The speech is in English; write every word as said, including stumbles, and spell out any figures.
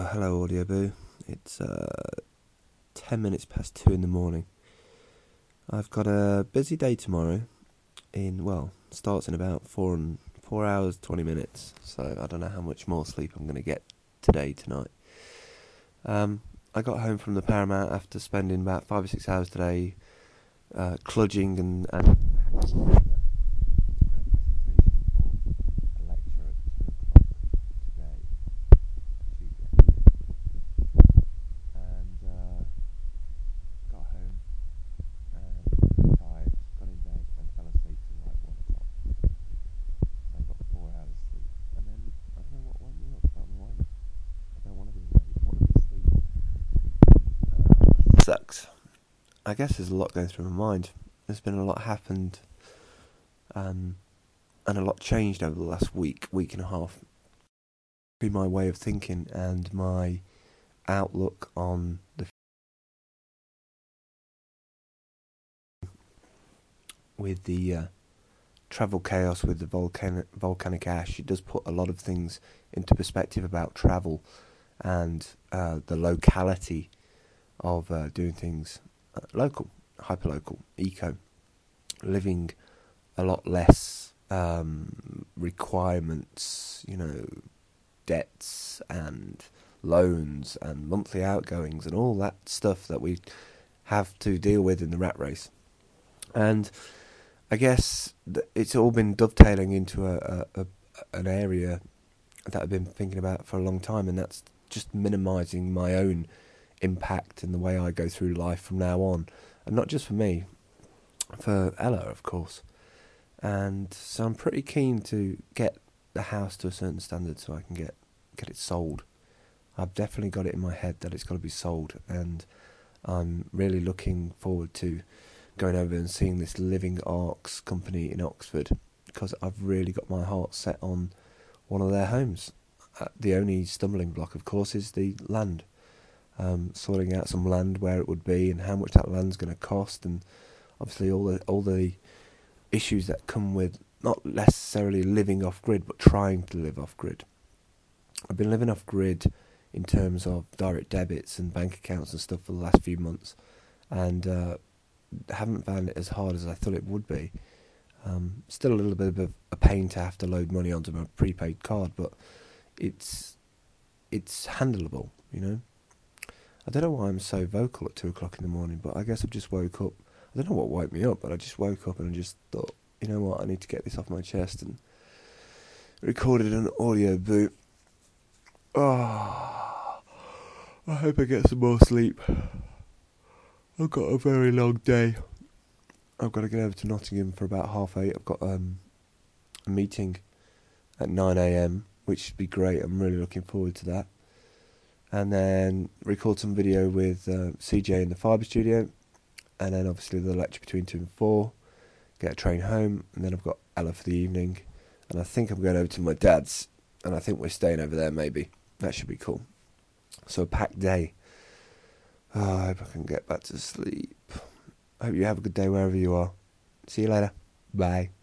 Hello, Audio Boo. It's uh, ten minutes past two in the morning. I've got a busy day tomorrow. In well, starts in about four and four hours twenty minutes. So I don't know how much more sleep I'm going to get today tonight. Um, I got home from the Paramount after spending about five or six hours today, uh, kludging and and. Sucks. I guess there's a lot going through my mind. There's been a lot happened, um, and a lot changed over the last week, week and a half. In my way of thinking and my outlook on the with the uh, travel chaos with the volcanic volcanic ash. It does put a lot of things into perspective about travel and uh, the locality of uh, doing things uh, local, hyperlocal, eco, living a lot less um, requirements, you know, debts and loans and monthly outgoings and all that stuff that we have to deal with in the rat race. And I guess th- it's all been dovetailing into a, a, a an area that I've been thinking about for a long time, and that's just minimising my own impact and the way I go through life from now on, and not just for me, for Ella, of course. And so I'm pretty keen to get the house to a certain standard so I can get get it sold. I've definitely got it in my head that it's got to be sold, and I'm really looking forward to going over and seeing this Living Arcs company in Oxford, because I've really got my heart set on one of their homes. Uh, the only stumbling block, of course, is the land. Um, sorting out some land, where it would be and how much that land's going to cost, and obviously all the all the issues that come with not necessarily living off grid, but trying to live off grid. I've been living off grid in terms of direct debits and bank accounts and stuff for the last few months, and uh, haven't found it as hard as I thought it would be. Um, still a little bit of a pain to have to load money onto my prepaid card, but it's it's handleable, you know. I don't know why I'm so vocal at two o'clock in the morning, but I guess I've just woke up. I don't know what woke me up, but I just woke up and I just thought, you know what, I need to get this off my chest, and recorded an audio boot. Oh, I hope I get some more sleep. I've got a very long day. I've got to get over to Nottingham for about half eight. I've got um, a meeting at nine a.m, which should be great. I'm really looking forward to that. And then record some video with uh, C J in the Fibre Studio, and then obviously the lecture between two and four, get a train home, and then I've got Ella for the evening, and I think I'm going over to my dad's, and I think we're staying over there maybe. That should be cool. So a packed day. Oh, I hope I can get back to sleep. I hope you have a good day wherever you are. See you later. Bye.